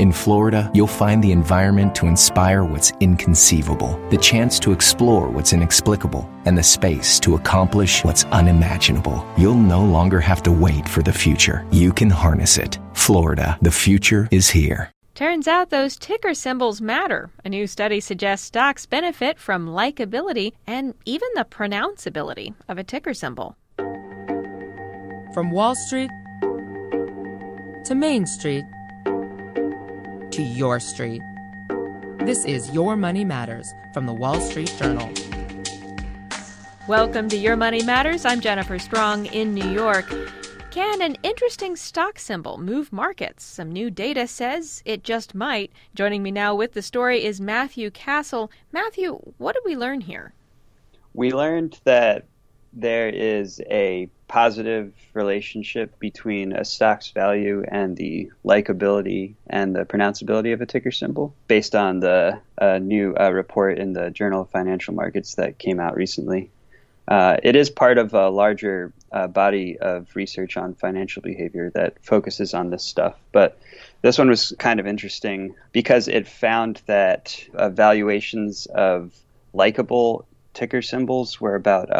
In Florida, you'll find the environment to inspire what's inconceivable, the chance to explore what's inexplicable, and the space to accomplish what's unimaginable. You'll no longer have to wait for the future. You can harness it. Florida, the future is here. Turns out those ticker symbols matter. A new study suggests stocks benefit from likability and even the pronounceability of a ticker symbol. From Wall Street to Main Street to your street. This is Your Money Matters from the Wall Street Journal. Welcome to Your Money Matters. I'm Jennifer Strong in New York. Can an interesting stock symbol move markets? Some new data says it just might. Joining me now with the story is Matthew Castle. Matthew, what did we learn here? We learned that there is a positive relationship between a stock's value and the likability and the pronounceability of a ticker symbol based on the new report in the Journal of Financial Markets that came out recently. It is part of a larger body of research on financial behavior that focuses on this stuff. But this one was kind of interesting because it found that valuations of likable ticker symbols were about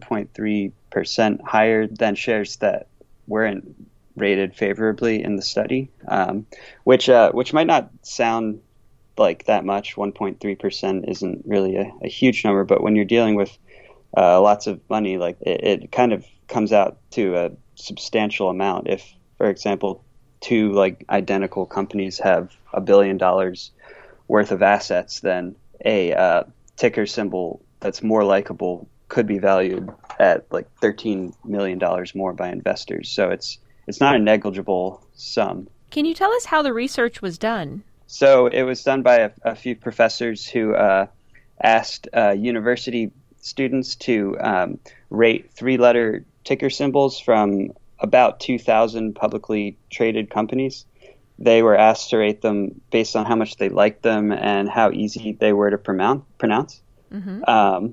1.3% higher than shares that weren't rated favorably in the study, which might not sound like that much. 1.3% isn't really a huge number, but when you're dealing with lots of money, like it kind of comes out to a substantial amount. If, for example, two like identical companies have $1 billion worth of assets, then a ticker symbol that's more likable could be valued at like $13 million more by investors. So it's not a negligible sum. Can you tell us how the research was done? So it was done by a few professors who asked university students to rate three-letter ticker symbols from about 2,000 publicly traded companies. They were asked to rate them based on how much they liked them and how easy they were to pronounce. Mm-hmm.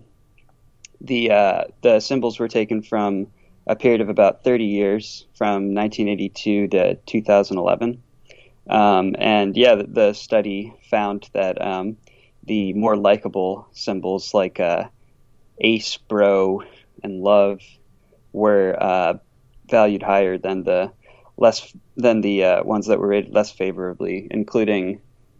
The symbols were taken from a period of about 30 years, from 1982 to 2011. The study found that the more likable symbols like Ace, Bro, and Love were valued higher than the ones that were rated less favorably, including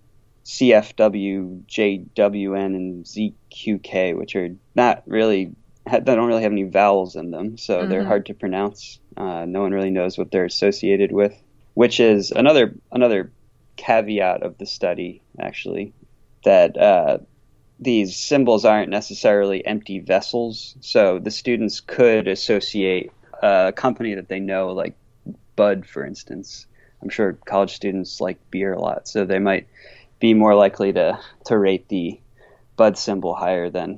CFW, JWN, and ZQK, which are not really they don't really have any vowels in them, so they're hard to pronounce. No one really knows what they're associated with, which is another caveat of the study, actually, that these symbols aren't necessarily empty vessels. So the students could associate a company that they know, like Bud, for instance. I'm sure college students like beer a lot, so they might be more likely to rate the Bud symbol higher than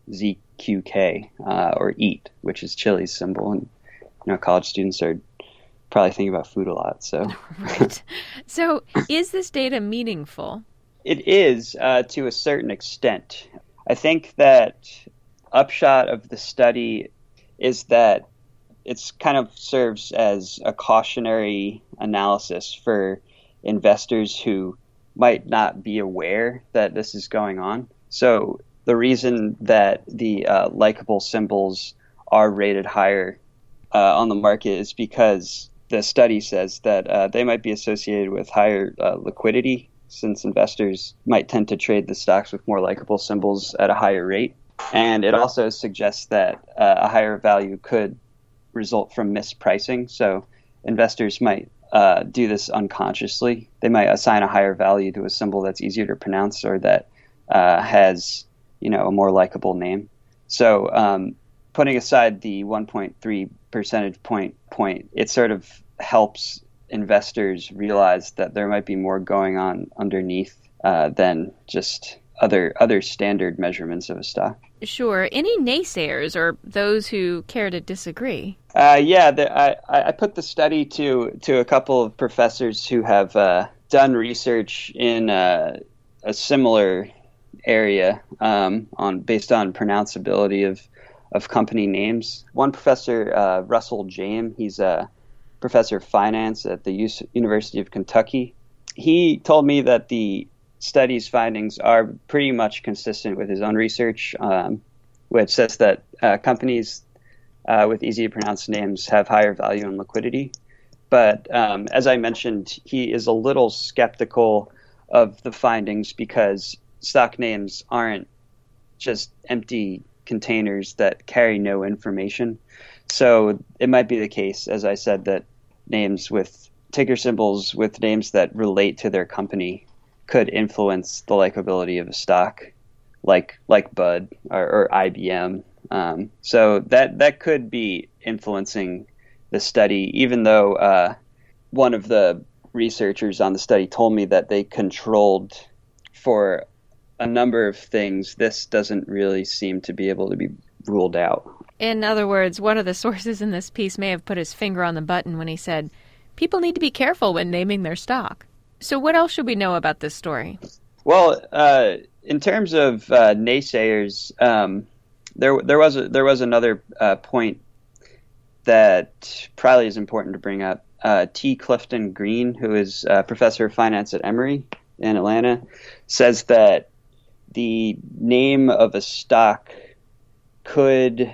ZQK or EAT, which is Chili's symbol. And college students are probably thinking about food a lot. So, right. So, is this data meaningful? It is to a certain extent. I think that upshot of the study is that it's kind of serves as a cautionary analysis for investors who might not be aware that this is going on. So the reason that the likable symbols are rated higher on the market is because the study says that they might be associated with higher liquidity, since investors might tend to trade the stocks with more likable symbols at a higher rate. And it also suggests that a higher value could result from mispricing. So investors might do this unconsciously. They might assign a higher value to a symbol that's easier to pronounce or that has, a more likable name. So putting aside the 1.3 percentage point, it sort of helps investors realize that there might be more going on underneath than just other standard measurements of a stock. Sure. Any naysayers or those who care to disagree? I put the study to a couple of professors who have done research in a similar area based on pronounceability of company names. One professor, Russell James, he's a professor of finance at the University of Kentucky. he told me that the study's findings are pretty much consistent with his own research, which says that companies with easy to pronounce names have higher value and liquidity. But as I mentioned, he is a little skeptical of the findings because stock names aren't just empty containers that carry no information. So it might be the case, as I said, that names with ticker symbols with names that relate to their company could influence the likability of a stock, like Bud or IBM. So that could be influencing the study, even though one of the researchers on the study told me that they controlled for a number of things. This doesn't really seem to be able to be ruled out. In other words, one of the sources in this piece may have put his finger on the button when he said, people need to be careful when naming their stock. So what else should we know about this story? Well, in terms of naysayers, there was another point that probably is important to bring up. T. Clifton Green, who is a professor of finance at Emory in Atlanta, says that the name of a stock could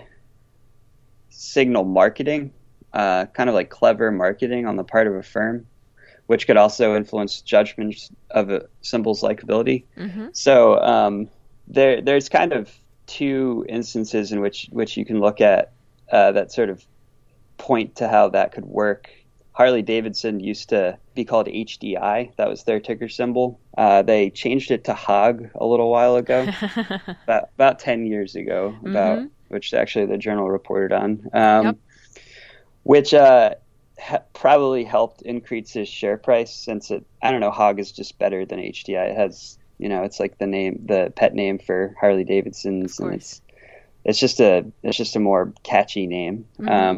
signal marketing, kind of like clever marketing on the part of a firm, which could also influence judgments of a symbol's likability. Mm-hmm. So there's kind of two instances in which you can look at that sort of point to how that could work. Harley-Davidson used to be called HDI. That was their ticker symbol. They changed it to HOG a little while ago, about 10 years ago, which actually the Journal reported on, which probably helped increase his share price since HOG is just better than HDI. It has, it's like the pet name for Harley-Davidsons, and it's just a more catchy name. Mm-hmm.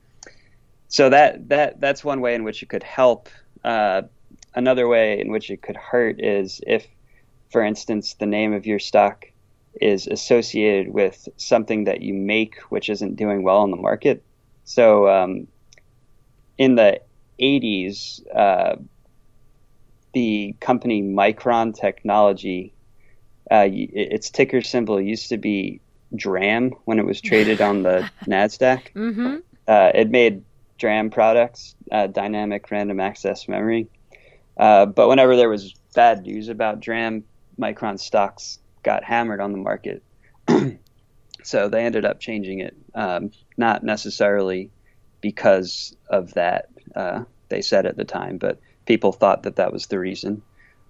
So that's one way in which it could help. Another way in which it could hurt is if, for instance, the name of your stock is associated with something that you make which isn't doing well in the market. So in the 80s, the company Micron Technology, its ticker symbol used to be DRAM when it was traded on the NASDAQ. Mm-hmm. It made DRAM products, dynamic random access memory. But whenever there was bad news about DRAM, Micron stocks got hammered on the market. So they ended up changing it, not necessarily because of that, they said at the time, but people thought that was the reason.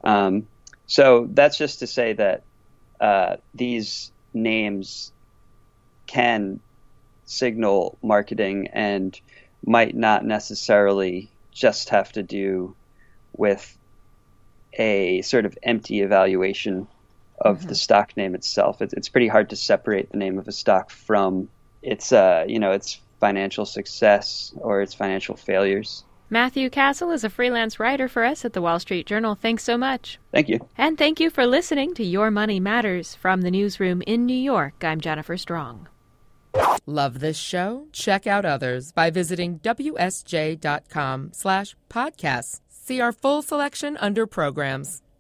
So that's just to say that these names can signal marketing and might not necessarily just have to do with a sort of empty evaluation of the stock name itself. It's pretty hard to separate the name of a stock from its financial success or its financial failures. Matthew Castle is a freelance writer for us at the Wall Street Journal. Thanks so much. Thank you. And thank you for listening to Your Money Matters from the newsroom in New York. I'm Jennifer Strong. Love this show? Check out others by visiting WSJ.com/podcasts. See our full selection under programs.